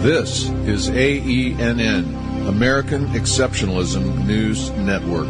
This is AENN, American Exceptionalism News Network.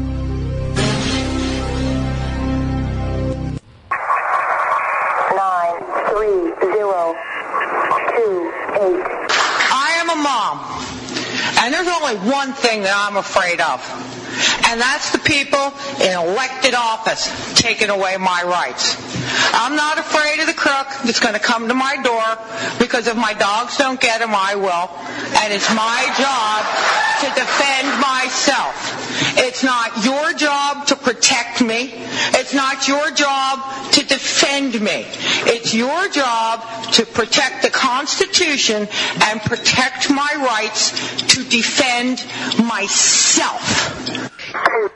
I am a mom, and there's only one thing that I'm afraid of, and that's the people in elected office taking away my rights. I'm not afraid of the crook that's going to come to my door, because if my dogs don't get him, I will, and it's my job to defend myself. It's not your job to protect me. It's not your job to defend me. It's your job to protect the Constitution and protect my rights to defend myself. 2-1-1-0.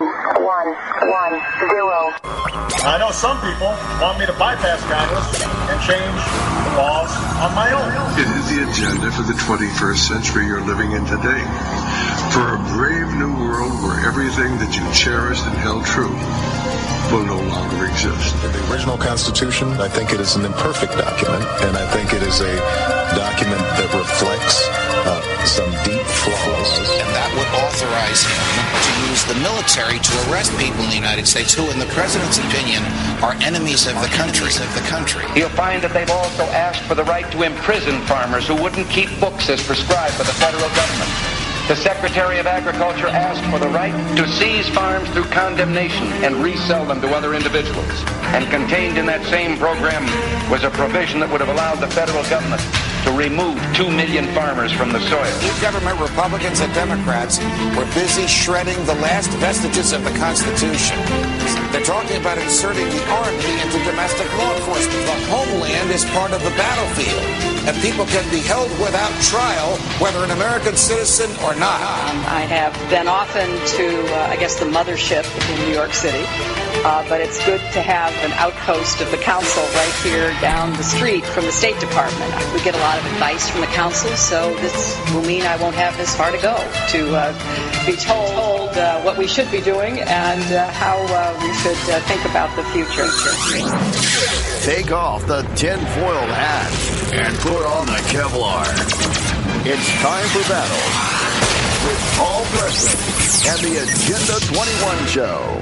I know some people want me to bypass Congress and change the laws on my own. It is the agenda for the 21st century you're living in today. For a brave new world where everything that you cherished and held true will no longer exist. The original Constitution, I think it is an imperfect document, and I think it is a document that reflects some deep flaws. And that would authorize him to use the military to arrest people in the United States who, in the president's opinion, are enemies of the country. You'll find that they've also asked for the right to imprison farmers who wouldn't keep books as prescribed by the federal government. The Secretary of Agriculture asked for the right to seize farms through condemnation and resell them to other individuals. And contained in that same program was a provision that would have allowed the federal government to remove 2 million farmers from the soil. Government, Republicans and Democrats, were busy shredding the last vestiges of the Constitution. They're talking about inserting the Army into domestic law enforcement. The homeland is part of the battlefield, and people can be held without trial, whether an American citizen or not. I have been often to, the mothership in New York City, but it's good to have an outpost of the council right here down the street from the State Department. We get a lot of advice from the council, so this will mean I won't have this far to go to be told what we should be doing and how we should think about the future. Take off the tinfoil hat and put on the Kevlar. It's time for battle with Paul Preston and the Agenda 21 Show.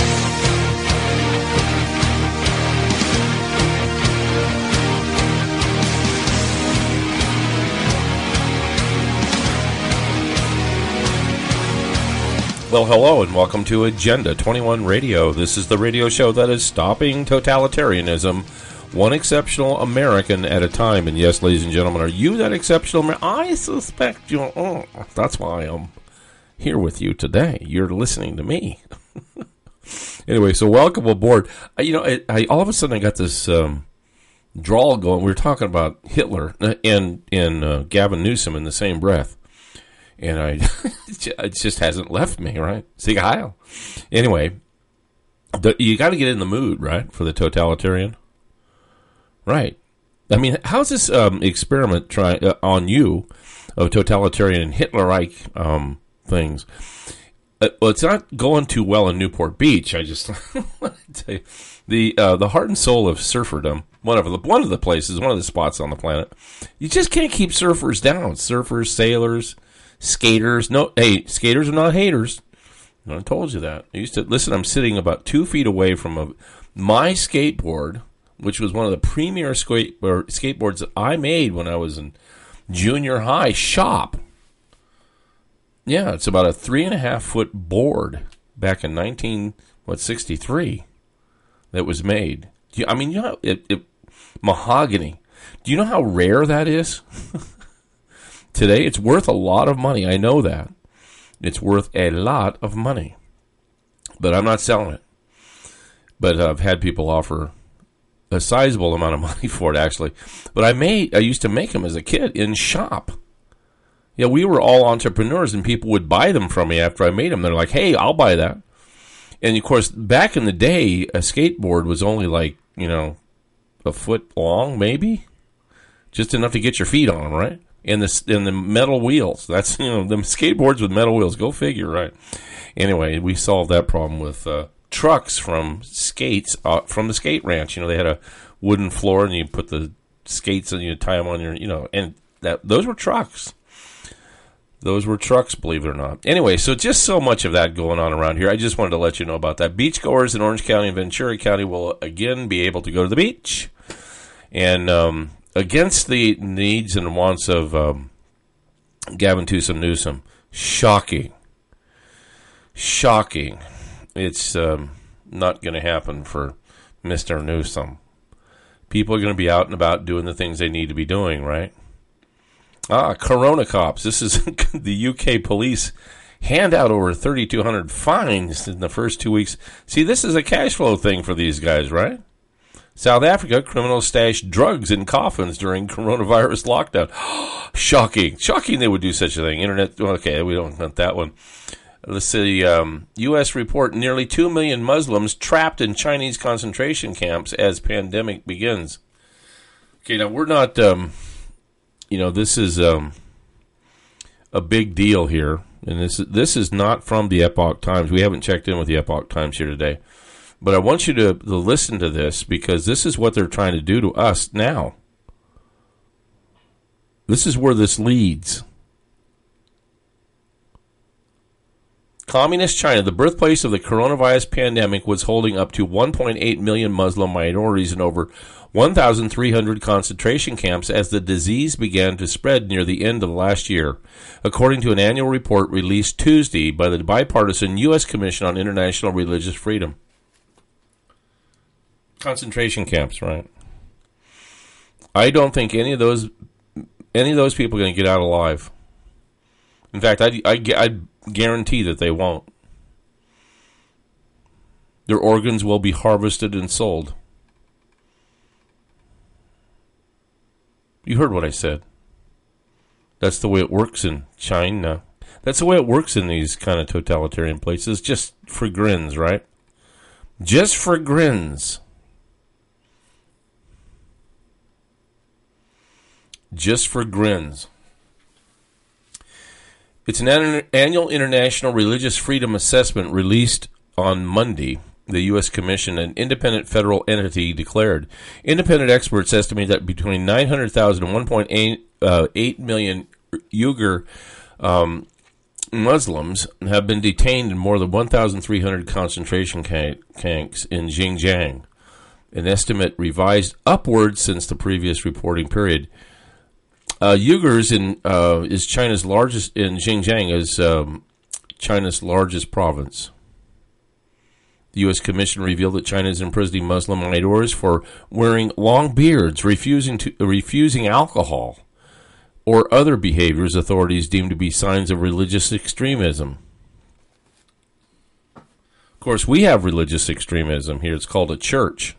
Well, hello, and welcome to Agenda 21 Radio. This is the radio show that is stopping totalitarianism, one exceptional American at a time. And yes, ladies and gentlemen, are you that exceptional American? I suspect you are. That's why I'm here with you today. You're listening to me. Anyway, so welcome aboard. I all of a sudden I got this drawl going. We were talking about Hitler and Gavin Newsom in the same breath. And it just hasn't left me, right? Sieg Heil. Anyway, you got to get in the mood, right, for the totalitarian? Right. I mean, how's this experiment on you of totalitarian and Hitler-like things? Well, it's not going too well in Newport Beach. I just want to tell you, the heart and soul of surferdom, one of the places, one of the spots on the planet, you just can't keep surfers down. Surfers, sailors, skaters. No, hey, skaters are not haters. I told you that. I'm sitting about 2 feet away from my skateboard, which was one of the premier skateboards that I made when I was in junior high shop. Yeah, it's about a 3.5-foot board back in 1963 that was made. Mahogany. Do you know how rare that is? Today, it's worth a lot of money. I know that. It's worth a lot of money. But I'm not selling it. But I've had people offer a sizable amount of money for it, actually. But I used to make them as a kid in shop. Yeah, we were all entrepreneurs, and people would buy them from me after I made them. They're like, hey, I'll buy that. And, of course, back in the day, a skateboard was only like, a foot long, maybe. Just enough to get your feet on them, right? And the metal wheels. That's, them skateboards with metal wheels. Go figure, right? Anyway, we solved that problem with trucks from skates from the skate ranch. They had a wooden floor, and you put the skates and you tie them on your, and Those were trucks. Those were trucks, believe it or not. Anyway, so just so much of that going on around here. I just wanted to let you know about that. Beachgoers in Orange County and Ventura County will again be able to go to the beach. And against the needs and wants of Gavin Newsom. Shocking. It's not going to happen for Mr. Newsom. People are going to be out and about doing the things they need to be doing, right? Corona cops. This is the UK police hand out over 3,200 fines in the first 2 weeks. See, this is a cash flow thing for these guys, right? South Africa, criminals stashed drugs in coffins during coronavirus lockdown. Shocking they would do such a thing. Internet, okay, we don't want that one. Let's see, U.S. report nearly 2 million Muslims trapped in Chinese concentration camps as pandemic begins. Okay, now we're not, this is a big deal here. And this is not from the Epoch Times. We haven't checked in with the Epoch Times here today. But I want you to listen to this because this is what they're trying to do to us now. This is where this leads. Communist China, the birthplace of the coronavirus pandemic, was holding up to 1.8 million Muslim minorities in over 1,300 concentration camps as the disease began to spread near the end of last year, according to an annual report released Tuesday by the bipartisan U.S. Commission on International Religious Freedom. Concentration camps, right? I don't think any of those people are going to get out alive. In fact, I guarantee that they won't. Their organs will be harvested and sold. You heard what I said. That's the way it works in China. That's the way it works in these kind of totalitarian places. Just for grins, right? Just for grins. Just for grins. It's an annual International Religious Freedom Assessment released on Monday. The U.S. Commission, an independent federal entity, declared. Independent experts estimate that between 900,000 and 1.8 million Uyghur Muslims have been detained in more than 1,300 concentration camps in Xinjiang, an estimate revised upwards since the previous reporting period. Uyghurs is China's largest. In Xinjiang is China's largest province. The U.S. Commission revealed that China is imprisoning Muslim minorities for wearing long beards, refusing alcohol, or other behaviors authorities deem to be signs of religious extremism. Of course, we have religious extremism here. It's called a church,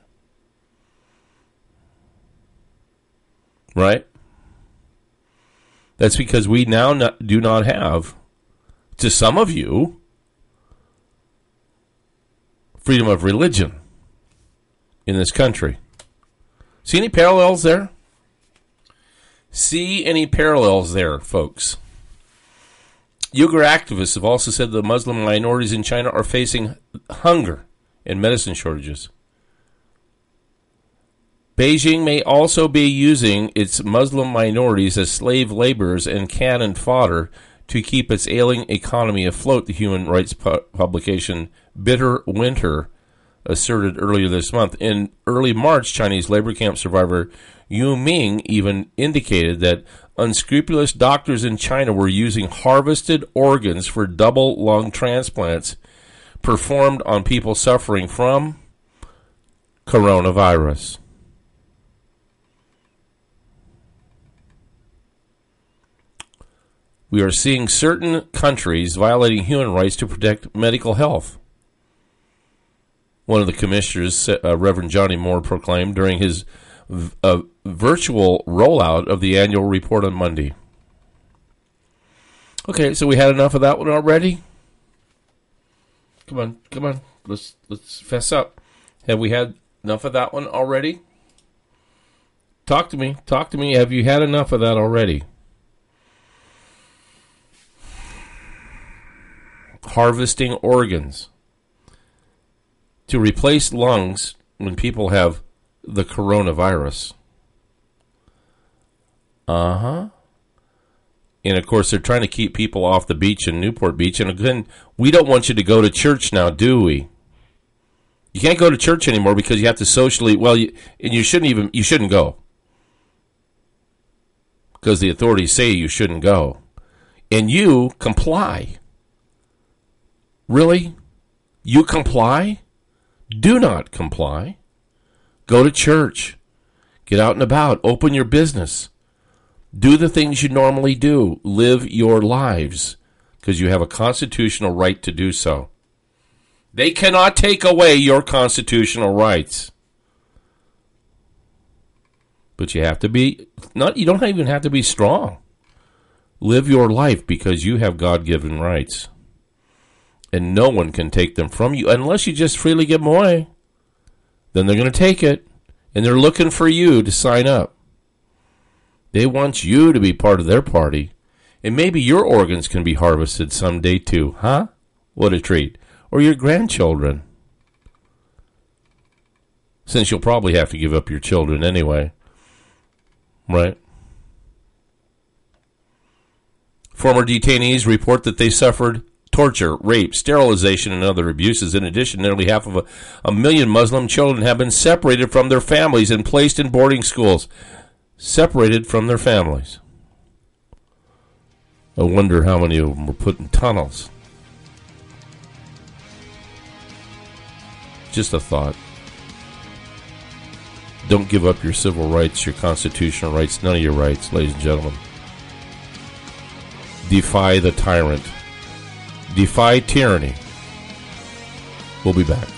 right? That's because we now do not have, to some of you, freedom of religion in this country. See any parallels there? See any parallels there, folks? Uyghur activists have also said the Muslim minorities in China are facing hunger and medicine shortages. Beijing may also be using its Muslim minorities as slave laborers and cannon fodder to keep its ailing economy afloat, the human rights publication Bitter Winter asserted earlier this month. In early March, Chinese labor camp survivor Yu Ming even indicated that unscrupulous doctors in China were using harvested organs for double lung transplants performed on people suffering from coronavirus. We are seeing certain countries violating human rights to protect medical health. One of the commissioners, Reverend Johnny Moore, proclaimed during his virtual rollout of the annual report on Monday. Okay, so we had enough of that one already? Come on. Let's fess up. Have we had enough of that one already? Talk to me. Have you had enough of that already? Harvesting organs to replace lungs when people have the coronavirus. And, of course, they're trying to keep people off the beach in Newport Beach. And, again, we don't want you to go to church now, do we? You can't go to church anymore because you have to socially, you shouldn't go. Because the authorities say you shouldn't go. And you comply. Really? You comply? Do not comply. Go to church. Get out and about. Open your business. Do the things you normally do. Live your lives. Because you have a constitutional right to do so. They cannot take away your constitutional rights. But you have to be, you don't even have to be strong. Live your life because you have God-given rights. And no one can take them from you unless you just freely give them away. Then they're going to take it. And they're looking for you to sign up. They want you to be part of their party. And maybe your organs can be harvested someday too. Huh? What a treat. Or your grandchildren. Since you'll probably have to give up your children anyway. Right? Former detainees report that they suffered torture, rape, sterilization, and other abuses. In addition, nearly half of a million Muslim children have been separated from their families and placed in boarding schools. Separated from their families. I wonder how many of them were put in tunnels. Just a thought. Don't give up your civil rights, your constitutional rights, none of your rights, ladies and gentlemen. Defy the tyrant. Defy tyranny. We'll be back.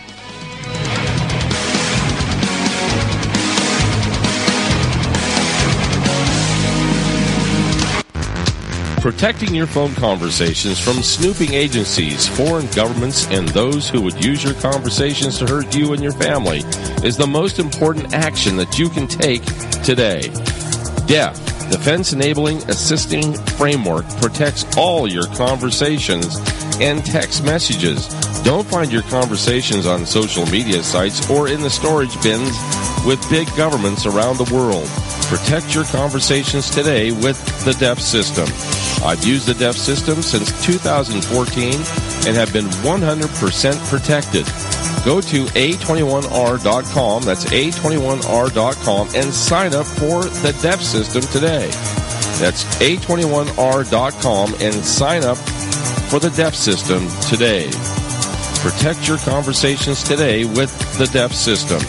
Protecting your phone conversations from snooping agencies, foreign governments, and those who would use your conversations to hurt you and your family is the most important action that you can take today. DEF, Defense Enabling Assisting Framework, protects all your conversations and text messages. Don't find your conversations on social media sites or in the storage bins with big governments around the world. Protect your conversations today with the DEF system. I've used the DEF system since 2014 and have been 100% protected. Go to A21R.com, that's A21R.com, and sign up for the DEF system today. That's A21R.com and sign up for the DEF system today. Protect your conversations today with the DEF system.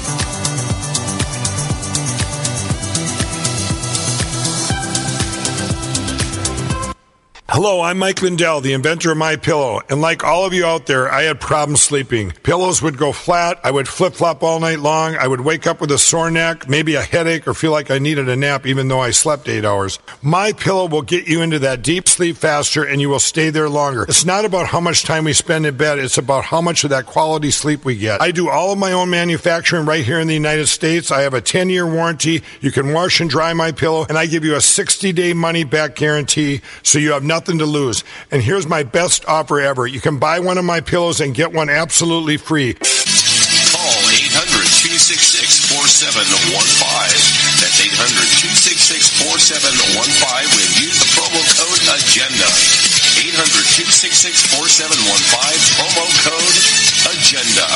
Hello, I'm Mike Lindell, the inventor of MyPillow, and like all of you out there, I had problems sleeping. Pillows would go flat, I would flip-flop all night long, I would wake up with a sore neck, maybe a headache, or feel like I needed a nap even though I slept 8 hours. MyPillow will get you into that deep sleep faster and you will stay there longer. It's not about how much time we spend in bed, it's about how much of that quality sleep we get. I do all of my own manufacturing right here in the United States. I have a 10-year warranty. You can wash and dry MyPillow, and I give you a 60-day money-back guarantee, so you have nothing to lose. And here's my best offer ever. You can buy one of my pillows and get one absolutely free. Call 800-266-4715. That's 800-266-4715 and use the promo code AGENDA. 800-266-4715, promo code AGENDA.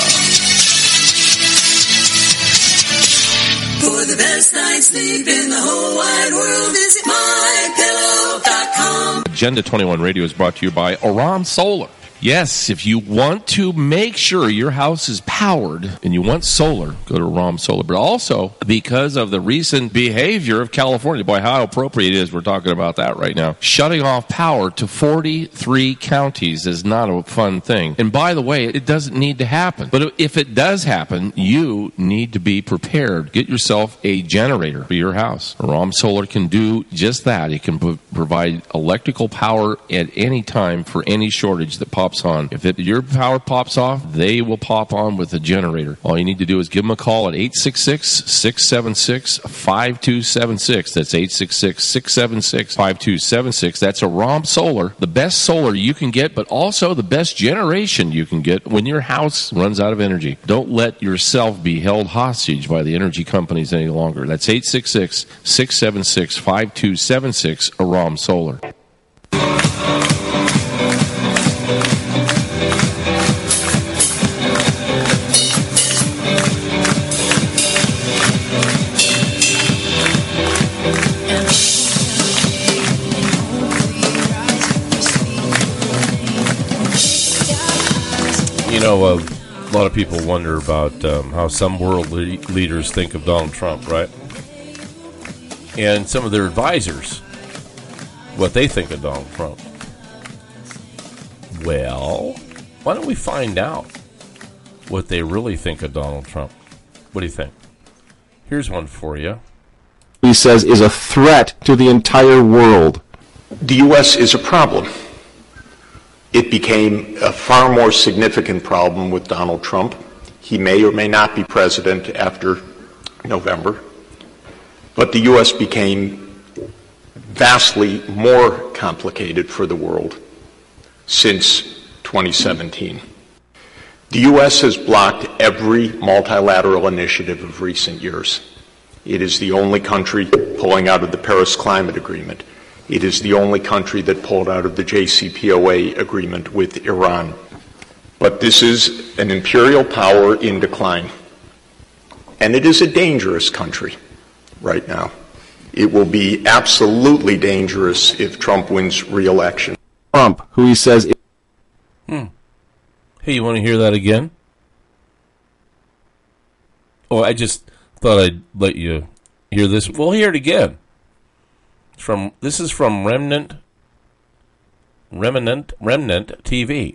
For the best night's sleep in the whole wide world, visit MyPillow.com. Agenda 21 Radio is brought to you by Aram Solar. Yes, if you want to make sure your house is powered and you want solar, go to Aram Solar. But also, because of the recent behavior of California, boy, how appropriate it is, we're talking about that right now. Shutting off power to 43 counties is not a fun thing. And by the way, it doesn't need to happen. But if it does happen, you need to be prepared. Get yourself a generator for your house. Aram Solar can do just that. It can provide electrical power at any time for any shortage that pops on. If your power pops off, they will pop on with a generator. All you need to do is give them a call at 866-676-5276. That's 866-676-5276. That's Aram Solar, the best solar you can get, but also the best generation you can get when your house runs out of energy. Don't let yourself be held hostage by the energy companies any longer. That's 866-676-5276, Aram Solar. know, a lot of people wonder about how some world leaders think of Donald Trump, right? And some of their advisors, what they think of Donald Trump. Well, why don't we find out what they really think of Donald Trump? What do you think? Here's one for you. He says is a threat to the entire world. The U.S. is a problem. It became a far more significant problem with Donald Trump. He may or may not be president after November. But the U.S. became vastly more complicated for the world since 2017. The U.S. has blocked every multilateral initiative of recent years. It is the only country pulling out of the Paris Climate Agreement. It is the only country that pulled out of the JCPOA agreement with Iran. But this is an imperial power in decline. And it is a dangerous country right now. It will be absolutely dangerous if Trump wins re-election. Trump, who he says... Hey, you want to hear that again? Oh, I just thought I'd let you hear this. We'll hear it again. This is from Remnant TV.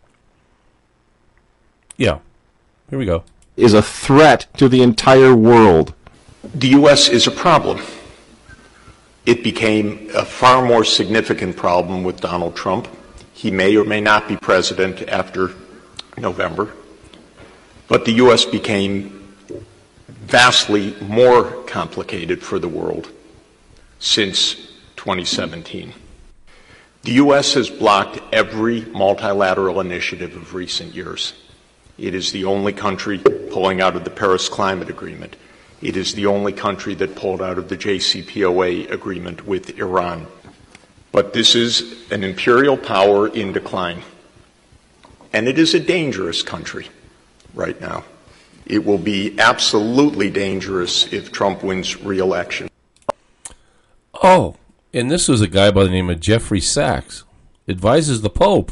Yeah, here we go. Is a threat to the entire world. The U.S. is a problem. It became a far more significant problem with Donald Trump. He may or may not be president after November. But the U.S. became vastly more complicated for the world since 2017. The U.S. has blocked every multilateral initiative of recent years. It is the only country pulling out of the Paris Climate Agreement. It is the only country that pulled out of the JCPOA agreement with Iran. But this is an imperial power in decline. And it is a dangerous country right now. It will be absolutely dangerous if Trump wins re-election. Oh, and this was a guy by the name of Jeffrey Sachs. Advises the Pope.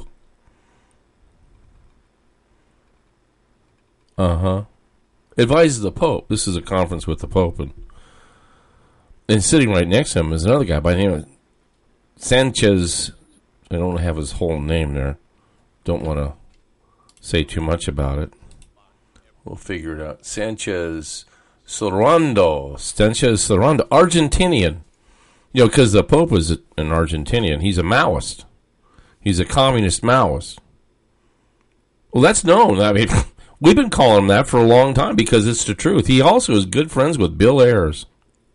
Advises the Pope. This is a conference with the Pope. And sitting right next to him is another guy by the name of Sanchez. I don't have his whole name there. Don't want to say too much about it. We'll figure it out. Sanchez Sorondo, Argentinian. You know, because the Pope was an Argentinian. He's a Maoist. He's a communist Maoist. Well, that's known. I mean, we've been calling him that for a long time because it's the truth. He also is good friends with Bill Ayers.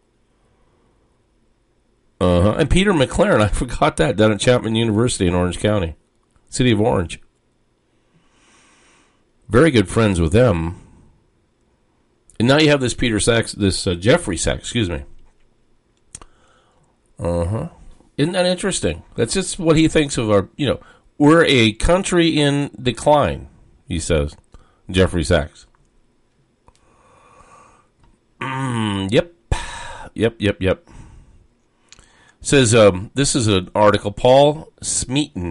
And Peter McLaren, I forgot that, down at Chapman University in Orange County, city of Orange. Very good friends with them. And now you have this Jeffrey Sachs, excuse me. Isn't that interesting? That's just what he thinks of our, we're a country in decline, he says, Jeffrey Sachs. Yep. Says, this is an article, Paul Smeaton.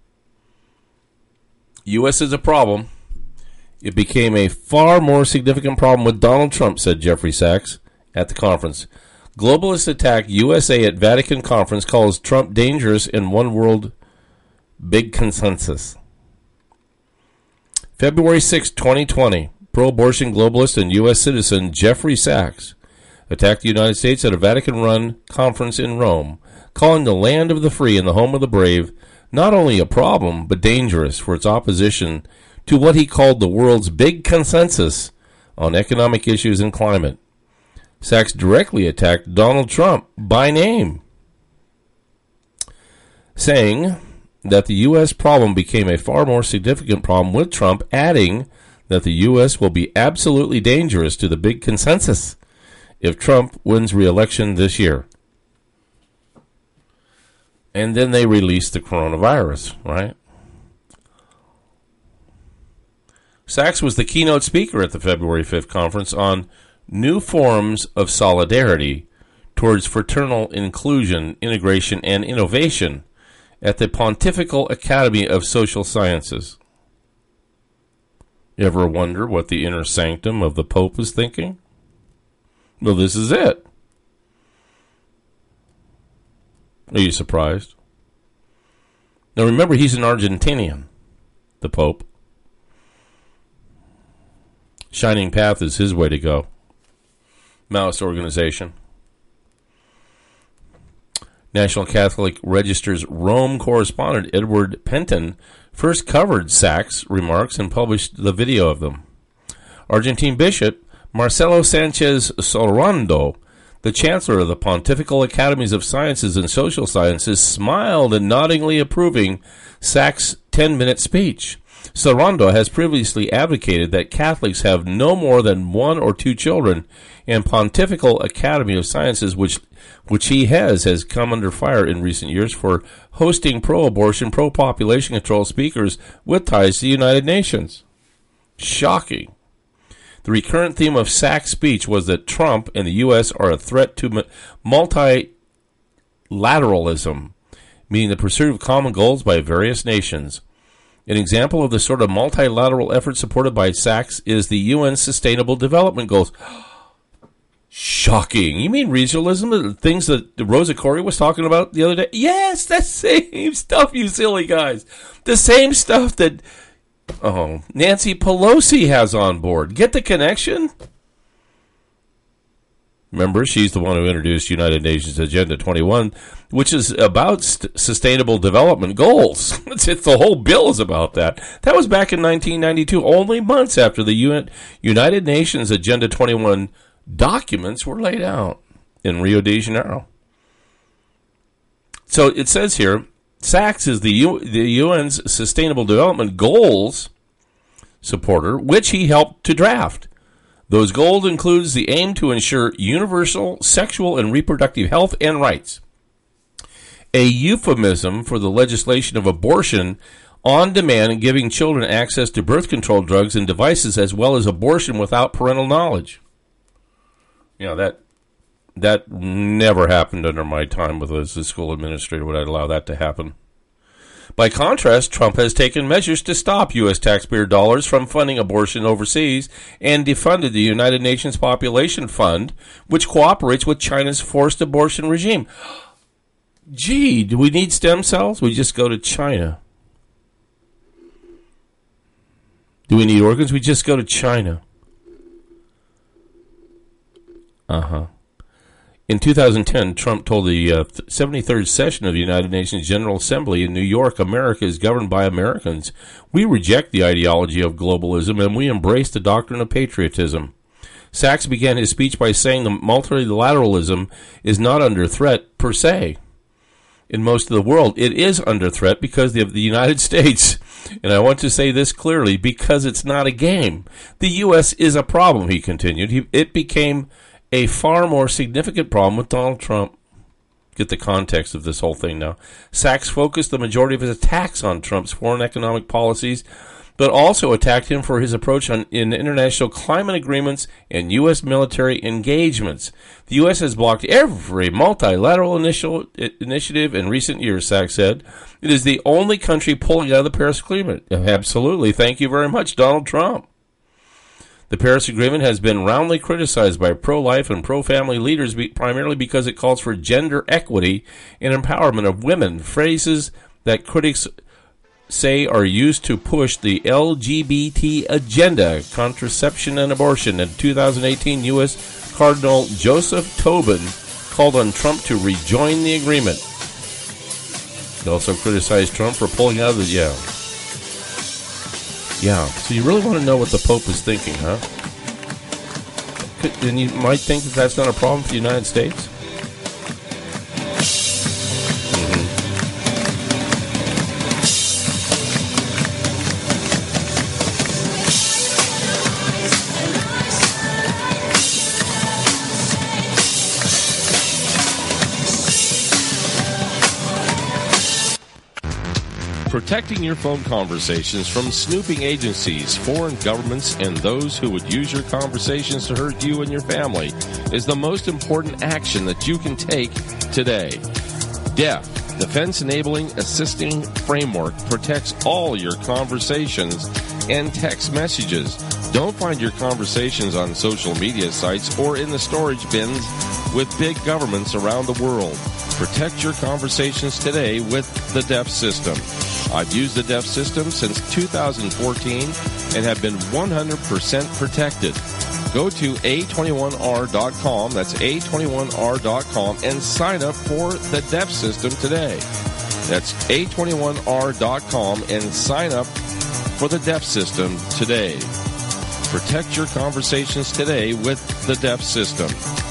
U.S. is a problem. It became a far more significant problem with Donald Trump, said Jeffrey Sachs at the conference. Globalist attack USA at Vatican conference calls Trump dangerous in one world big consensus. February 6, 2020, pro-abortion globalist and U.S. citizen Jeffrey Sachs attacked the United States at a Vatican-run conference in Rome, calling the land of the free and the home of the brave not only a problem, but dangerous for its opposition to what he called the world's big consensus on economic issues and climate. Sachs directly attacked Donald Trump by name, saying that the U.S. problem became a far more significant problem with Trump, adding that the U.S. will be absolutely dangerous to the big consensus if Trump wins re-election this year. And then they released the coronavirus, right? Sachs was the keynote speaker at the February 5th conference on new forms of solidarity towards fraternal inclusion, integration, and innovation at the Pontifical Academy of Social Sciences. You ever wonder what the inner sanctum of the Pope is thinking? Well, this is it. Are you surprised? Now remember, he's an Argentinian, the Pope. Shining Path is his way to go. Maoist organization. National Catholic Register's Rome correspondent Edward Penton first covered Sachs' remarks and published the video of them. Argentine Bishop Marcelo Sanchez Sorondo, the Chancellor of the Pontifical Academies of Sciences and Social Sciences, smiled and noddingly approving Sachs' 10-minute speech. Sorondo has previously advocated that Catholics have no more than 1 or 2 children, and Pontifical Academy of Sciences, which he has come under fire in recent years for hosting pro-abortion, pro-population control speakers with ties to the United Nations. Shocking. The recurrent theme of Sachs' speech was that Trump and the U.S. are a threat to multilateralism, meaning the pursuit of common goals by various nations. An example of the sort of multilateral effort supported by Sachs is the UN Sustainable Development Goals. Shocking. You mean regionalism? The things that Rosa Koire was talking about the other day? Yes, that same stuff, you silly guys. The same stuff that Nancy Pelosi has on board. Get the connection? Remember, she's the one who introduced United Nations Agenda 21, which is about sustainable development goals. The whole bill is about that. That was back in 1992, only months after the United Nations Agenda 21 documents were laid out in Rio de Janeiro. So it says here, Sachs is the UN's Sustainable Development Goals supporter, which he helped to draft. Those goals includes the aim to ensure universal sexual and reproductive health and rights, a euphemism for the legislation of abortion on demand and giving children access to birth control drugs and devices, as well as abortion without parental knowledge. You know, that never happened under my time as a school administrator. Would I allow that to happen? By contrast, Trump has taken measures to stop U.S. taxpayer dollars from funding abortion overseas and defunded the United Nations Population Fund, which cooperates with China's forced abortion regime. Gee, do we need stem cells? We just go to China. Do we need organs? We just go to China. In 2010, Trump told the 73rd session of the United Nations General Assembly in New York, America is governed by Americans. We reject the ideology of globalism and we embrace the doctrine of patriotism. Sachs began his speech by saying that multilateralism is not under threat per se. In most of the world, it is under threat because of the United States. And I want to say this clearly, because it's not a game. The U.S. is a problem, he continued. It became a far more significant problem with Donald Trump. Get the context of this whole thing now. Sachs focused the majority of his attacks on Trump's foreign economic policies, but also attacked him for his approach in international climate agreements and U.S. military engagements. The U.S. has blocked every multilateral initiative in recent years, Sachs said. It is the only country pulling out of the Paris Agreement. Absolutely. Thank you very much, Donald Trump. The Paris Agreement has been roundly criticized by pro-life and pro-family leaders primarily because it calls for gender equity and empowerment of women, phrases that critics say are used to push the LGBT agenda, contraception and abortion. In 2018, U.S. Cardinal Joseph Tobin called on Trump to rejoin the agreement. He also criticized Trump for pulling out of the... Yeah, so you really want to know what the Pope is thinking, huh? And you might think that that's not a problem for the United States. Protecting your phone conversations from snooping agencies, foreign governments, and those who would use your conversations to hurt you and your family is the most important action that you can take today. DEF, Defense Enabling Assisting Framework, protects all your conversations and text messages. Don't find your conversations on social media sites or in the storage bins with big governments around the world. Protect your conversations today with the DEF system. I've used the DEF system since 2014 and have been 100% protected. Go to A21R.com, that's A21R.com, and sign up for the DEF system today. That's A21R.com and sign up for the DEF system today. Protect your conversations today with the DEF system.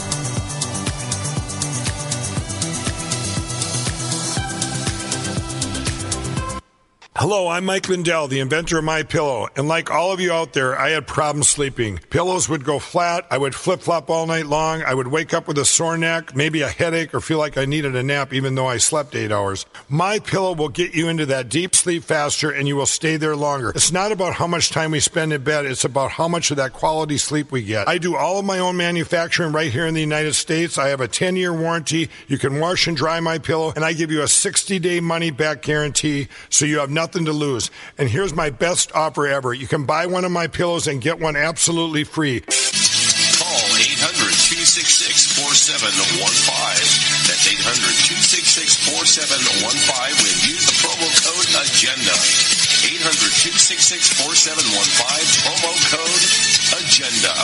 Hello, I'm Mike Lindell, the inventor of MyPillow, and like all of you out there, I had problems sleeping. Pillows would go flat, I would flip-flop all night long, I would wake up with a sore neck, maybe a headache, or feel like I needed a nap even though I slept 8 hours. MyPillow will get you into that deep sleep faster, and you will stay there longer. It's not about how much time we spend in bed, it's about how much of that quality sleep we get. I do all of my own manufacturing right here in the United States. I have a 10-year warranty. You can wash and dry my pillow, and I give you a 60-day money-back guarantee, so you have nothing to lose. And here's my best offer ever. You can buy one of my pillows and get one absolutely free. Call 800-266-4715. That's 800-266-4715 when use the promo code AGENDA. 800-266-4715, promo code AGENDA.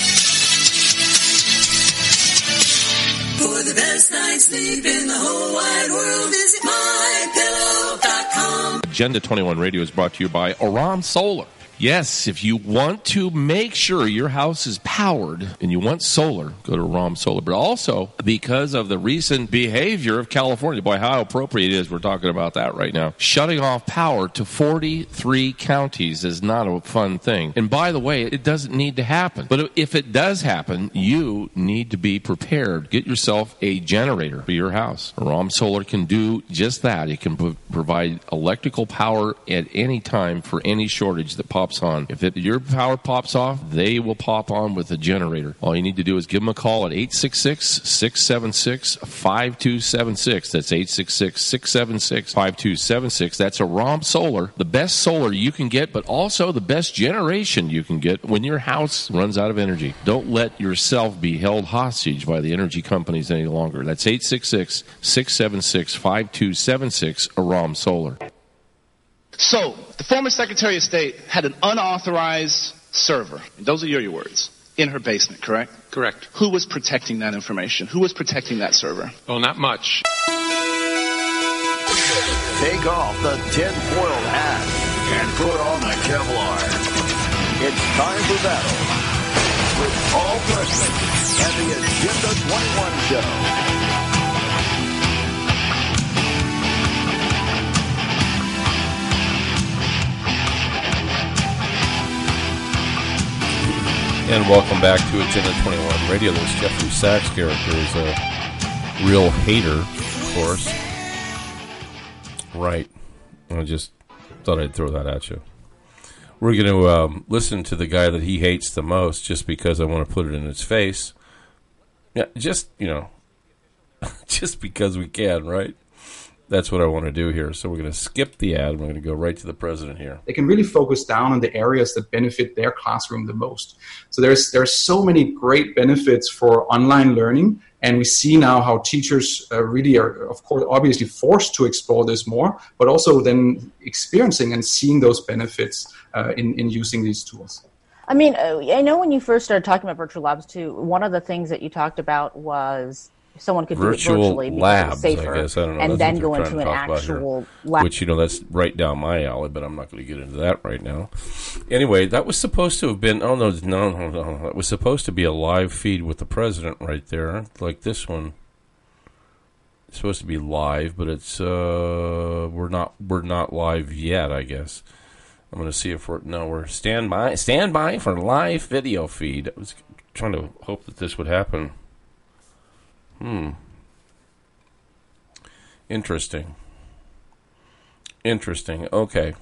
For the best night's sleep in the whole wide world, visit MyPillow.com. Agenda 21 Radio is brought to you by Aram Solar. Yes, if you want to make sure your house is powered and you want solar, go to Aram Solar. But also, because of the recent behavior of California, boy, how appropriate it is, we're talking about that right now. Shutting off power to 43 counties is not a fun thing. And by the way, it doesn't need to happen. But if it does happen, you need to be prepared. Get yourself a generator for your house. Aram Solar can do just that. It can provide electrical power at any time for any shortage that pops on. If your power pops off, they will pop on with a generator. All you need to do is give them a call at 866-676-5276. That's 866-676-5276. That's Aram Solar, the best solar you can get, but also the best generation you can get when your house runs out of energy. Don't let yourself be held hostage by the energy companies any longer. That's 866-676-5276, Aram Solar. So, the former Secretary of State had an unauthorized server, and those are your words, in her basement, correct? Correct. Who was protecting that information? Who was protecting that server? Well, not much. Take off the tinfoil hat and put on the Kevlar. It's time for battle with Paul Preston and the Agenda 21 Show. And welcome back to Agenda 21 Radio. This Jeffrey Sachs character is a real hater, of course. Right. I just thought I'd throw that at you. We're going to listen to the guy that he hates the most just because I want to put it in his face. Yeah, just because we can, right? That's what I want to do here. So we're going to skip the ad. We're going to go right to the president here. They can really focus down on the areas that benefit their classroom the most. So there's so many great benefits for online learning. And we see now how teachers really are, of course, obviously forced to explore this more, but also then experiencing and seeing those benefits in using these tools. I mean, I know when you first started talking about virtual labs, too, one of the things that you talked about was someone could do it virtually labs, because it's safer, I guess. I don't know. and That's then what go they're into an trying to talk actual about lab. Which, that's right down my alley, but I'm not going to get into that right now. Anyway, that was supposed to have been, no. It was supposed to be a live feed with the president right there, like this one. It's supposed to be live, but it's we're not live yet, I guess. I'm going to see if we're stand by for live video feed. I was trying to hope that this would happen. Interesting. Okay.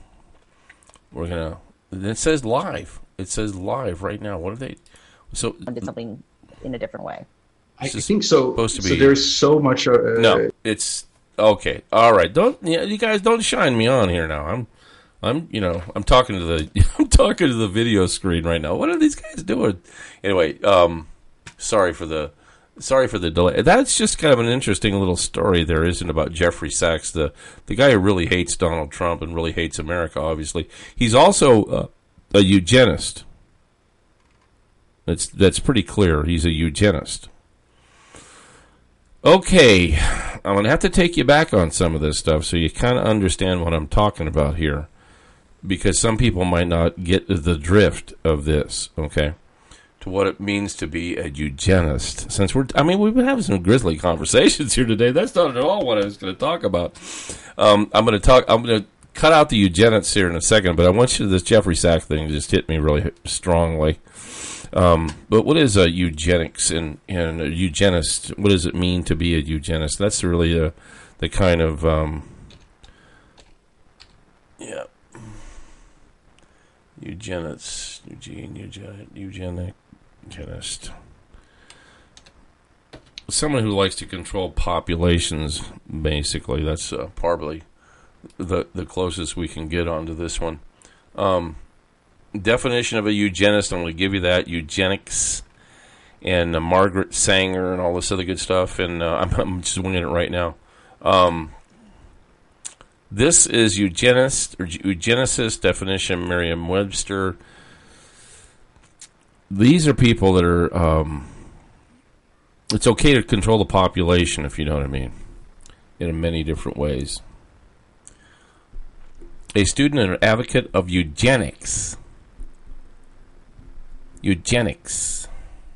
It says live. It says live right now. What are they? So I did something in a different way. I think so. Supposed to be, so there's so much. No, it's okay. All right. You guys don't shine me on here now. I'm talking to the video screen right now. What are these guys doing? Anyway, sorry for the delay. That's just kind of an interesting little story there, isn't, about Jeffrey Sachs, the guy who really hates Donald Trump and really hates America, obviously. He's also a eugenist. That's pretty clear. He's a eugenist. Okay, I'm going to have to take you back on some of this stuff so you kind of understand what I'm talking about here, because some people might not get the drift of this, okay, to what it means to be a eugenist. Since we've been having some grisly conversations here today. That's not at all what I was going to talk about. I'm going to cut out the eugenists here in a second, but I want you to, this Jeffrey Sachs thing just hit me really strongly. But what is a eugenics and a eugenist? What does it mean to be a eugenist? That's really the kind of eugenist. Someone who likes to control populations, basically. That's probably the closest we can get onto this one. Definition of a eugenist, I'm going to give you that. Eugenics and Margaret Sanger and all this other good stuff, and I'm just winging it right now. This is eugenist or eugenicist definition, Merriam-Webster. These are people that are, it's okay to control the population, if you know what I mean, in many different ways. A student and an advocate of eugenics. Eugenics.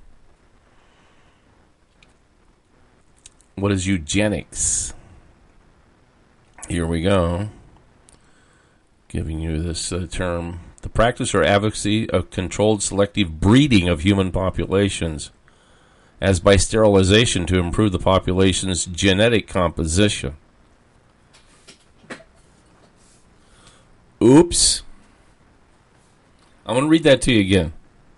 What is eugenics? Here we go. Giving you this term. The practice or advocacy of controlled selective breeding of human populations as by sterilization to improve the population's genetic composition. Oops. I'm going to read that to you again.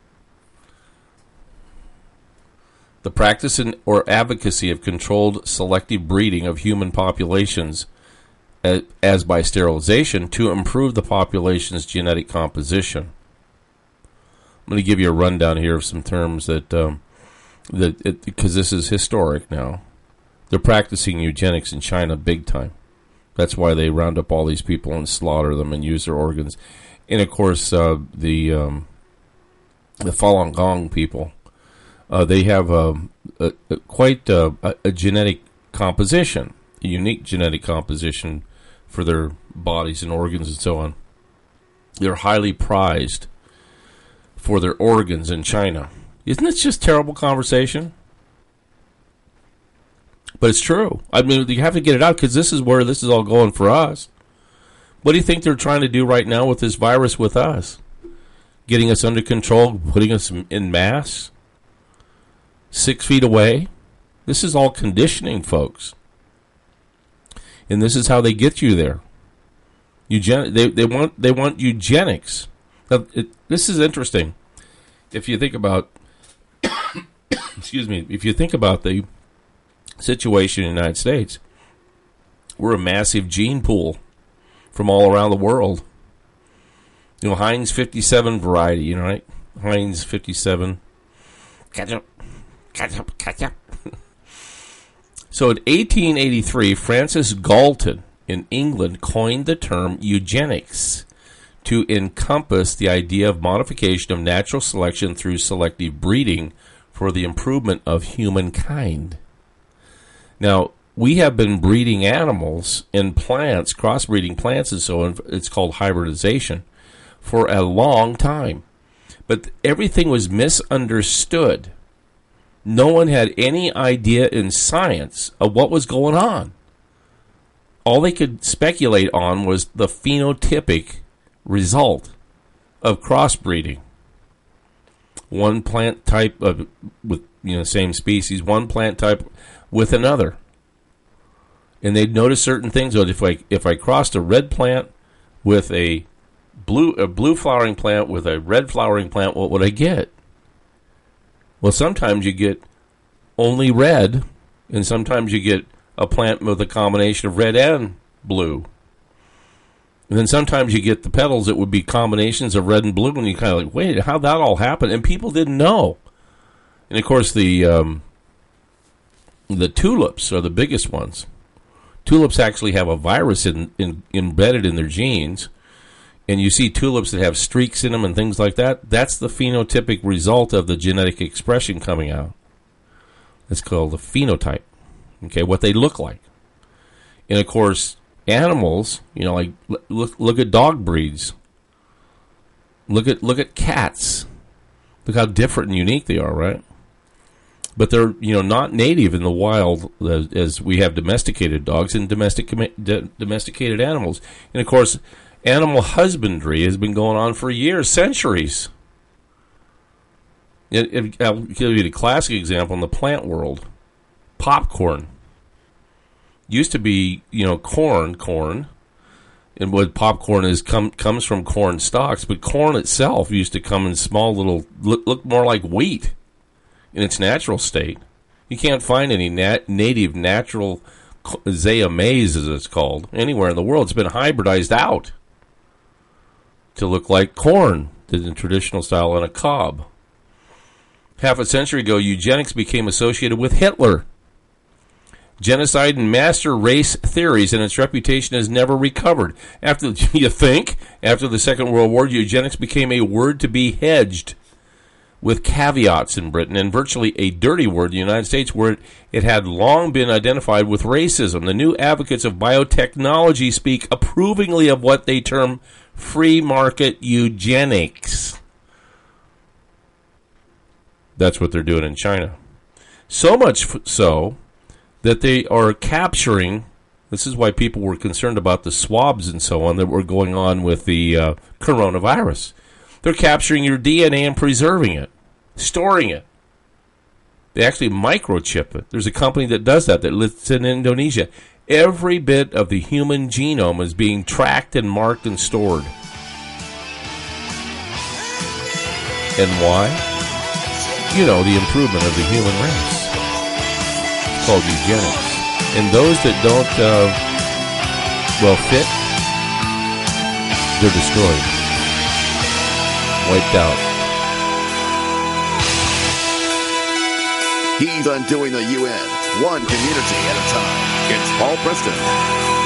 The practice or advocacy of controlled selective breeding of human populations as by sterilization to improve the population's genetic composition. I'm going to give you a rundown here of some terms because this is historic now. They're practicing eugenics in China big time. That's why they round up all these people and slaughter them and use their organs. And of course, the Falun Gong people, they have quite a genetic composition, a unique genetic composition for their bodies and organs and so on. They're highly prized for their organs in China. Isn't this just terrible conversation? But it's true. I mean, you have to get it out because this is where this is all going for us. What do you think they're trying to do right now with this virus with us? Getting us under control, putting us in mass, 6 feet away. This is all conditioning, folks. And this is how they get you there. They want eugenics. Now, this is interesting. If you think about, if you think about the situation in the United States, we're a massive gene pool from all around the world. You know, Heinz 57 variety, you know, right? Heinz 57. Ketchup. So in 1883, Francis Galton in England coined the term eugenics to encompass the idea of modification of natural selection through selective breeding for the improvement of humankind. Now, we have been breeding animals in plants, crossbreeding plants and so on, it's called hybridization, for a long time. But everything was misunderstood. No one had any idea in science of what was going on. All they could speculate on was the phenotypic result of crossbreeding. One plant type with same species, one plant type with another. And they'd notice certain things. If I crossed a red plant with a blue flowering plant with a red flowering plant, what would I get? Well, sometimes you get only red, and sometimes you get a plant with a combination of red and blue. And then sometimes you get the petals that would be combinations of red and blue, and you kind of like, wait, how'd that all happen? And people didn't know. And, of course, the tulips are the biggest ones. Tulips actually have a virus embedded in their genes, and you see tulips that have streaks in them and things like that. That's the phenotypic result of the genetic expression coming out. It's called the phenotype, okay, what they look like. And, of course, animals, like look at dog breeds. Look at cats. Look how different and unique they are, right? But they're, not native in the wild as we have domesticated dogs and domesticated animals. And, of course, animal husbandry has been going on for years, centuries. I'll give you the classic example in the plant world. Popcorn. Used to be, corn. And what popcorn is comes from corn stalks. But corn itself used to come in small little, look more like wheat. In its natural state. You can't find any native natural Zea maize, as it's called, anywhere in the world. It's been hybridized out to look like corn, in the traditional style, on a cob. Half a century ago, eugenics became associated with Hitler. Genocide and master race theories, and its reputation has never recovered. After the Second World War, eugenics became a word to be hedged with caveats in Britain, and virtually a dirty word in the United States, where it had long been identified with racism. The new advocates of biotechnology speak approvingly of what they term free market eugenics. That's what they're doing in China. So much so that they are capturing, this is why people were concerned about the swabs and so on that were going on with the coronavirus. They're capturing your DNA and preserving it, storing it. They actually microchip it. There's a company that does that lives in Indonesia. Every bit of the human genome is being tracked and marked and stored. And why? The improvement of the human race. It's called eugenics. And those that don't, fit, they're destroyed. Wiped out. He's undoing the UN, one community at a time. It's Paul Preston.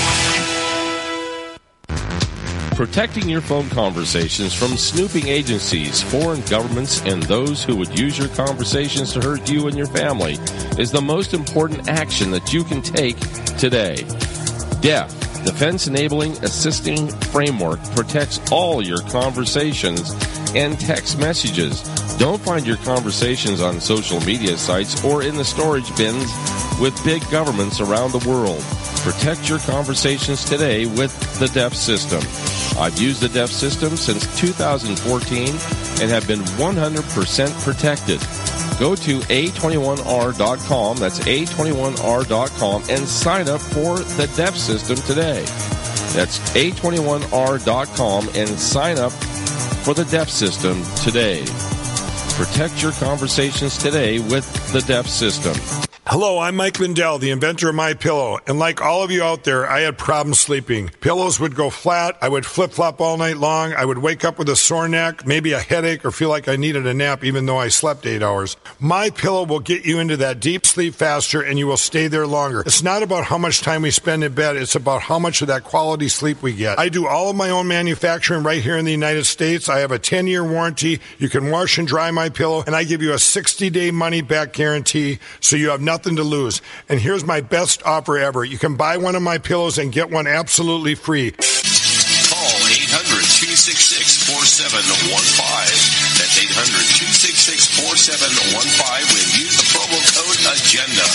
Protecting your phone conversations from snooping agencies, foreign governments, and those who would use your conversations to hurt you and your family is the most important action that you can take today. DEF, Defense Enabling Assisting Framework, protects all your conversations and text messages. Don't find your conversations on social media sites or in the storage bins with big governments around the world. Protect your conversations today with the DEF system. I've used the DEF system since 2014 and have been 100% protected. Go to A21R.com, that's A21R.com, and sign up for the DEF system today. That's A21R.com and sign up for the DEF system today. Protect your conversations today with the DEF system. Hello, I'm Mike Lindell, the inventor of MyPillow, and like all of you out there, I had problems sleeping. Pillows would go flat, I would flip-flop all night long, I would wake up with a sore neck, maybe a headache, or feel like I needed a nap even though I slept 8 hours. MyPillow will get you into that deep sleep faster, and you will stay there longer. It's not about how much time we spend in bed, it's about how much of that quality sleep we get. I do all of my own manufacturing right here in the United States. I have a 10-year warranty. You can wash and dry MyPillow, and I give you a 60-day money-back guarantee, so you have nothing to lose. And here's my best offer ever. You can buy one of my pillows and get one absolutely free. Call 800-266-4715. That's 800-266-4715 when use the promo code AGENDA.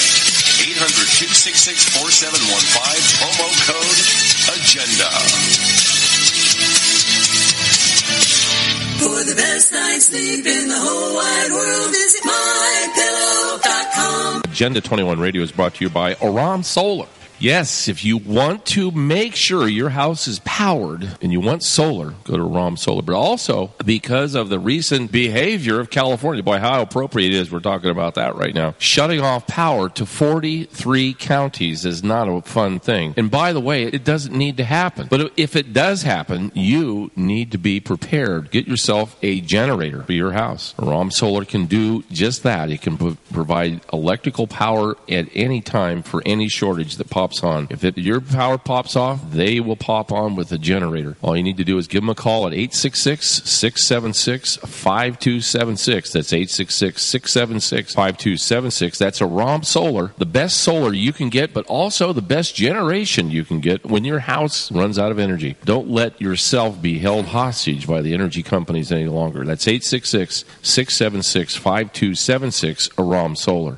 800-266-4715, promo code AGENDA. For the best night's sleep in the whole wide world, visit MyPillow.com. Agenda 21 Radio is brought to you by Aram Solar. Yes, if you want to make sure your house is powered and you want solar, go to ROM Solar. But also, because of the recent behavior of California, boy, how appropriate it is we're talking about that right now. Shutting off power to 43 counties is not a fun thing. And by the way, it doesn't need to happen. But if it does happen, you need to be prepared. Get yourself a generator for your house. ROM Solar can do just that. It can provide electrical power at any time for any shortage that pops on. If your power pops off, they will pop on with a generator. All you need to do is give them a call at 866-676-5276. That's 866-676-5276. That's a ROM Solar, the best solar you can get, but also the best generation you can get when your house runs out of energy. Don't let yourself be held hostage by the energy companies any longer. That's 866-676-5276, a ROM Solar.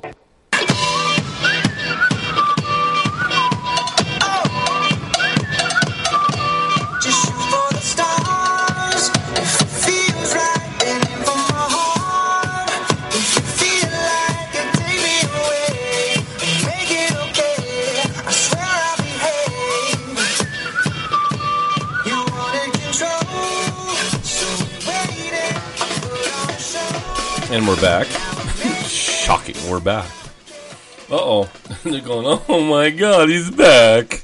And we're back. Shocking, we're back. Uh-oh. They're going, oh my God, he's back.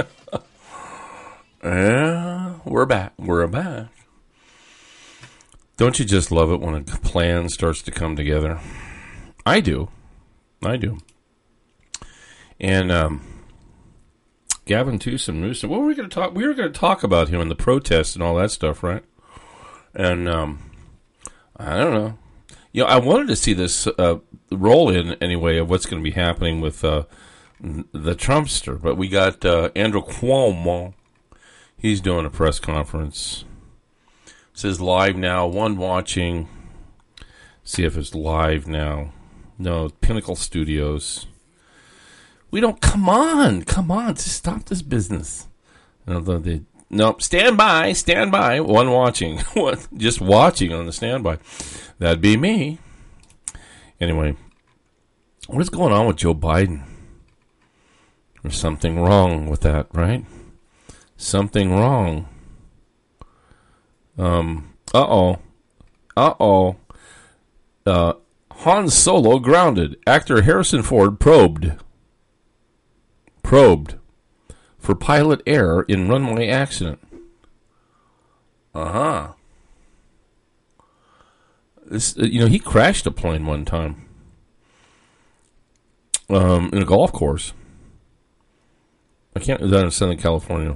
Yeah, we're back. We're back. Don't you just love it when a plan starts to come together? I do. And Gavin Newsom, what were we going to talk? We were going to talk about him and the protests and all that stuff, right? And I don't know. You know, I wanted to see this roll in anyway of what's going to be happening with the Trumpster, but we got Andrew Cuomo. He's doing a press conference. It says live now. One watching. See if it's live now. No, Pinnacle Studios. We don't. Come on. Just stop this business. No, stand by. One watching. Just watching on the standby. That'd be me. Anyway, what is going on with Joe Biden? There's something wrong with that, right? Something wrong. Han Solo grounded. Actor Harrison Ford probed for pilot error in runway accident. This, he crashed a plane one time in a golf course. I can't. That in Southern California.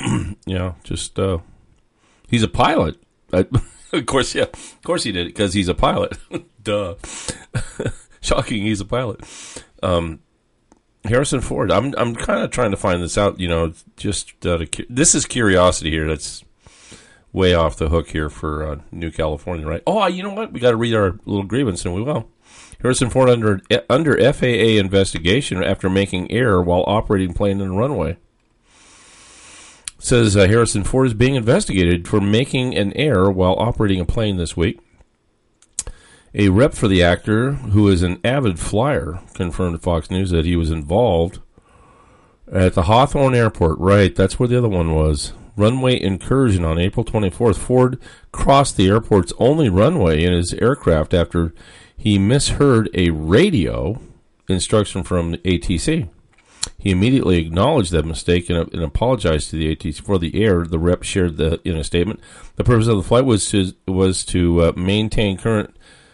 He's a pilot. Of course he did it because he's a pilot. Duh. Shocking. He's a pilot. Harrison Ford. I'm kind of trying to find this out. This is curiosity here. That's way off the hook here for New California, right? Oh, you know what? We got to read our little grievance, and we will. Harrison Ford under FAA investigation after making error while operating plane in the runway. It says Harrison Ford is being investigated for making an error while operating a plane this week. A rep for the actor, who is an avid flyer, confirmed to Fox News that he was involved at the Hawthorne Airport. Right, that's where the other one was. Runway incursion on April 24th. Ford crossed the airport's only runway in his aircraft after he misheard a radio instruction from the ATC. He immediately acknowledged that mistake and apologized to the ATC for the error. The rep shared in a statement. The purpose of the flight was to maintain currency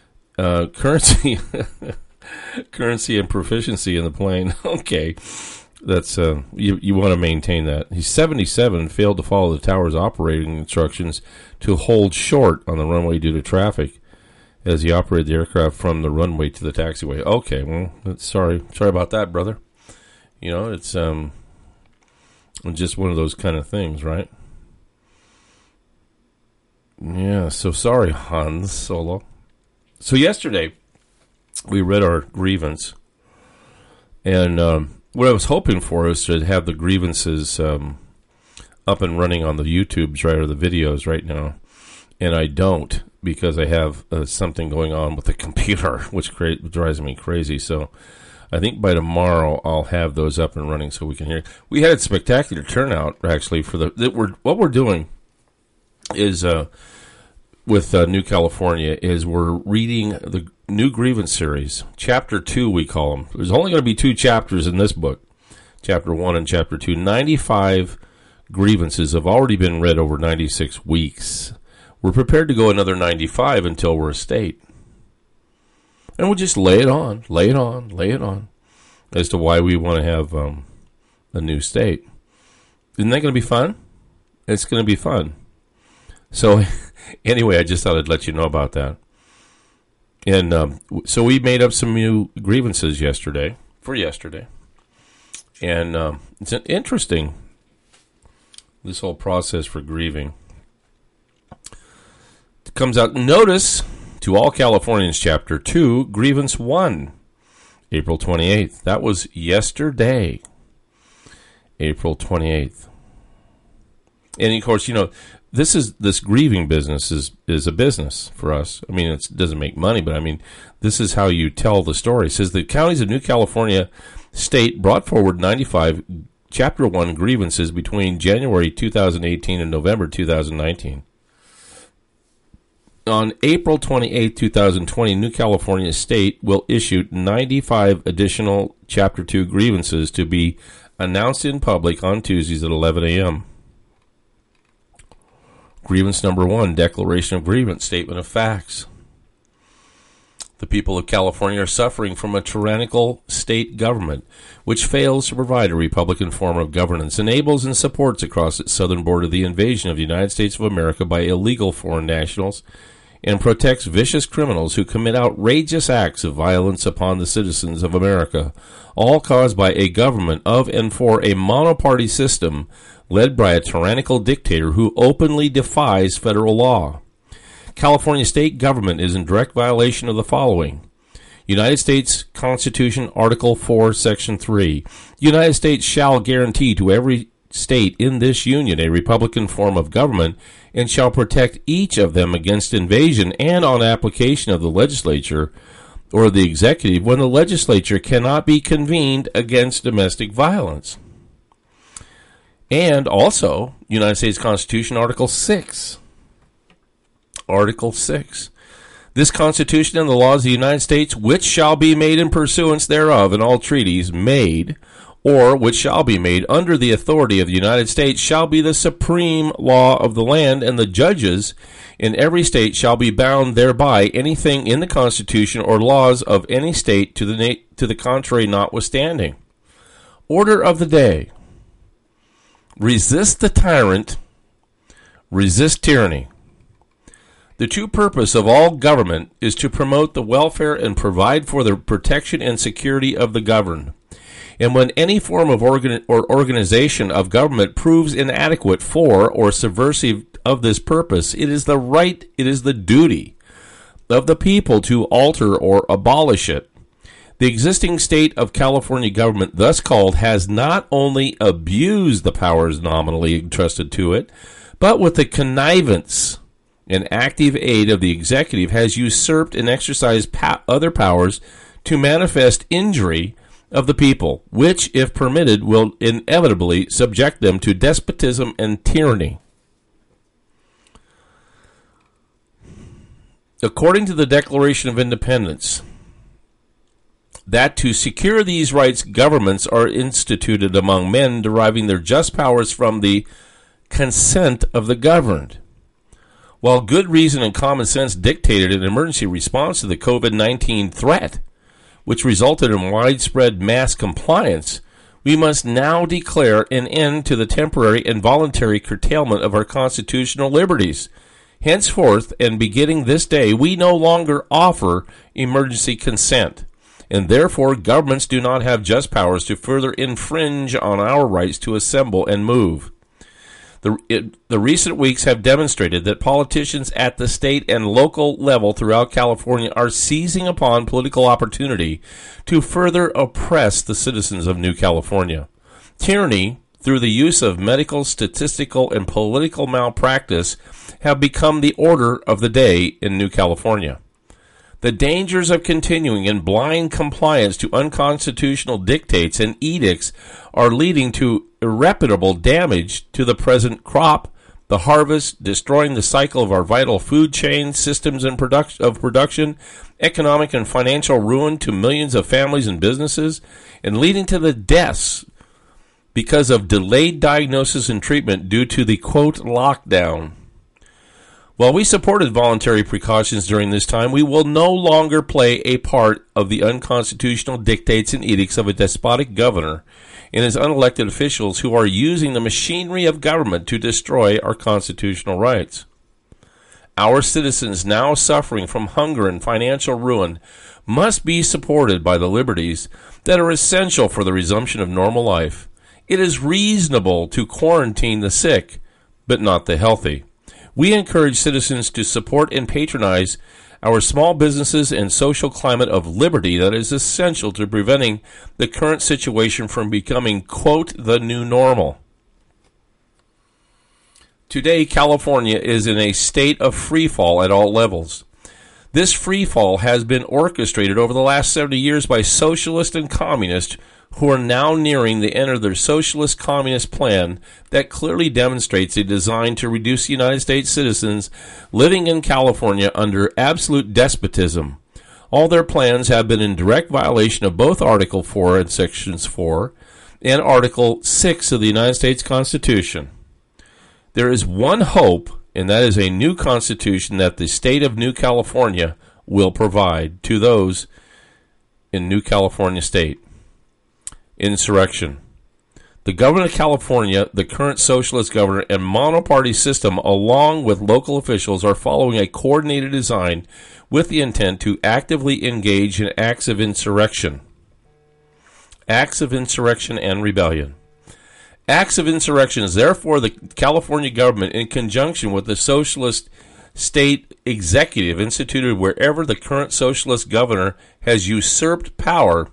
and proficiency in the plane. Okay. That's you want to maintain that. He's 77, failed to follow the tower's operating instructions to hold short on the runway due to traffic as he operated the aircraft from the runway to the taxiway. Okay, well, sorry about that, brother. It's just one of those kind of things, right? Yeah, so sorry, Han Solo. So yesterday, we read our grievance, and what I was hoping for is to have the grievances up and running on the YouTubes, right, or the videos right now. And I don't, because I have something going on with the computer, which drives me crazy. So I think by tomorrow I'll have those up and running so we can hear. We had a spectacular turnout, actually, for what we're doing is with New California is we're reading the new grievance series, Chapter 2 we call them. There's only going to be 2 chapters in this book, Chapter 1 and Chapter 2. 95 grievances have already been read over 96 weeks. We're prepared to go another 95 until we're a state. And we'll just lay it on as to why we want to have a new state. Isn't that going to be fun? It's going to be fun. So anyway, I just thought I'd let you know about that. And so we made up some new grievances yesterday. And it's interesting, this whole process for grieving. It comes out, notice to all Californians, Chapter 2, Grievance 1, April 28th. That was yesterday, April 28th. And, of course, this grieving business is a business for us. I mean, it doesn't make money, but, I mean, this is how you tell the story. It says the counties of New California State brought forward 95 Chapter 1 grievances between January 2018 and November 2019. On April 28, 2020, New California State will issue 95 additional Chapter 2 grievances to be announced in public on Tuesdays at 11 a.m. Grievance number 1, Declaration of Grievance, Statement of Facts. The people of California are suffering from a tyrannical state government which fails to provide a Republican form of governance, enables and supports across its southern border the invasion of the United States of America by illegal foreign nationals, and protects vicious criminals who commit outrageous acts of violence upon the citizens of America, all caused by a government of and for a monoparty system led by a tyrannical dictator who openly defies federal law. California state government is in direct violation of the following. United States Constitution, Article 4, Section 3. The United States shall guarantee to every state in this union a Republican form of government and shall protect each of them against invasion and on application of the legislature or the executive when the legislature cannot be convened against domestic violence. And also, United States Constitution, Article 6. Article 6. This Constitution and the laws of the United States, which shall be made in pursuance thereof, and all treaties made, or which shall be made under the authority of the United States, shall be the supreme law of the land, and the judges in every state shall be bound thereby, anything in the Constitution or laws of any state to the contrary notwithstanding. Order of the day. Resist the tyrant, resist tyranny. The true purpose of all government is to promote the welfare and provide for the protection and security of the governed. And when any form of organization of government proves inadequate for or subversive of this purpose, it is the duty of the people to alter or abolish it. The existing state of California government, thus called, has not only abused the powers nominally entrusted to it, but with the connivance and active aid of the executive has usurped and exercised other powers to manifest injury of the people, which, if permitted, will inevitably subject them to despotism and tyranny. According to the Declaration of Independence, that to secure these rights, governments are instituted among men deriving their just powers from the consent of the governed. While good reason and common sense dictated an emergency response to the COVID-19 threat, which resulted in widespread mass compliance, we must now declare an end to the temporary and voluntary curtailment of our constitutional liberties. Henceforth, and beginning this day, we no longer offer emergency consent, and therefore governments do not have just powers to further infringe on our rights to assemble and move. The recent weeks have demonstrated that politicians at the state and local level throughout California are seizing upon political opportunity to further oppress the citizens of New California. Tyranny, through the use of medical, statistical, and political malpractice, have become the order of the day in New California. The dangers of continuing in blind compliance to unconstitutional dictates and edicts are leading to irreparable damage to the present crop, the harvest, destroying the cycle of our vital food chain systems and production, economic and financial ruin to millions of families and businesses, and leading to the deaths because of delayed diagnosis and treatment due to the, quote, lockdown. While we supported voluntary precautions during this time, we will no longer play a part of the unconstitutional dictates and edicts of a despotic governor and his unelected officials who are using the machinery of government to destroy our constitutional rights. Our citizens now suffering from hunger and financial ruin must be supported by the liberties that are essential for the resumption of normal life. It is reasonable to quarantine the sick, but not the healthy. We encourage citizens to support and patronize our small businesses and social climate of liberty that is essential to preventing the current situation from becoming, quote, the new normal. Today, California is in a state of freefall at all levels. This freefall has been orchestrated over the last 70 years by socialists and communists who are now nearing the end of their socialist communist plan that clearly demonstrates a design to reduce United States citizens living in California under absolute despotism. All their plans have been in direct violation of both Article 4 and Sections 4 and Article 6 of the United States Constitution. There is one hope, and that is a new Constitution that the state of New California will provide to those in New California State. Insurrection. The governor of California, the current socialist governor, and monoparty system, along with local officials, are following a coordinated design with the intent to actively engage in acts of insurrection. Acts of insurrection and rebellion. Acts of insurrection is therefore the California government, in conjunction with the socialist state executive instituted wherever the current socialist governor has usurped power,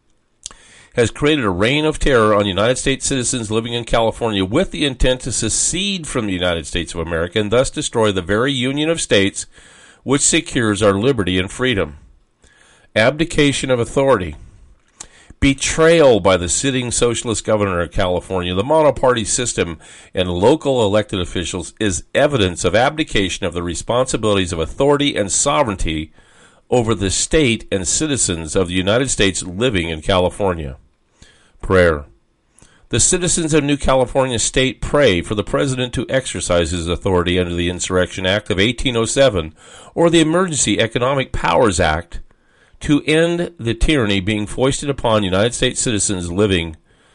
has created a reign of terror on United States citizens living in California with the intent to secede from the United States of America and thus destroy the very union of states which secures our liberty and freedom. Abdication of authority. Betrayal by the sitting socialist governor of California, the monoparty system, and local elected officials is evidence of abdication of the responsibilities of authority and sovereignty over the state and citizens of the United States living in California. Prayer. The citizens of New California State pray for the President to exercise his authority under the Insurrection Act of 1807 or the Emergency Economic Powers Act to end the tyranny being foisted upon United States citizens living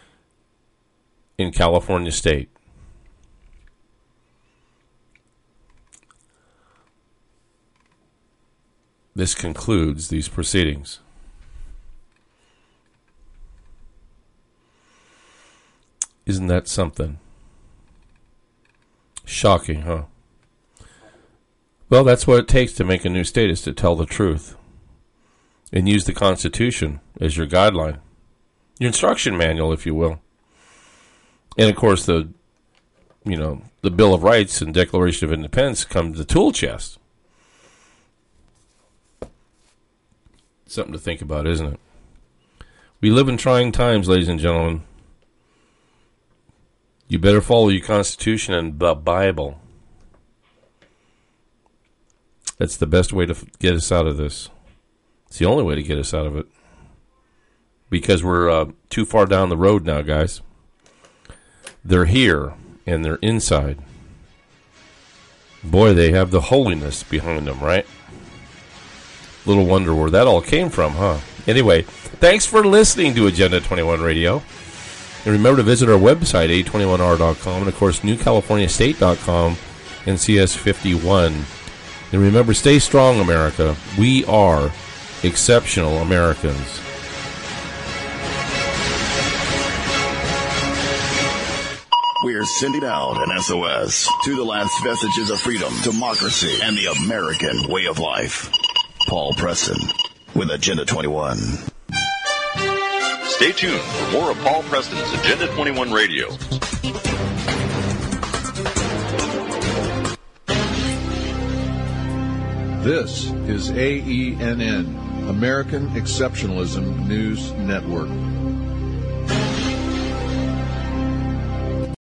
in California State. This concludes these proceedings. Isn't that something? Shocking, huh? Well, that's what it takes to make a new state, is to tell the truth and use the Constitution as your guideline, your instruction manual, if you will. And of course, the Bill of Rights and Declaration of Independence come to the tool chest. Something to think about, isn't it? We live in trying times, ladies and gentlemen. You better follow your Constitution and the Bible. That's the best way to get us out of this. It's the only way to get us out of it. Because we're too far down the road now, guys. They're here, and they're inside. Boy, they have the holiness behind them, right? Little wonder where that all came from, huh? Anyway, thanks for listening to Agenda 21 Radio. And remember to visit our website, a21r.com, and of course, newcaliforniastate.com and CS51. And remember, stay strong, America. We are exceptional Americans. We're sending out an SOS to the last vestiges of freedom, democracy, and the American way of life. Paul Preston with Agenda 21. Stay tuned for more of Paul Preston's Agenda 21 Radio. This is AENN, American Exceptionalism News Network.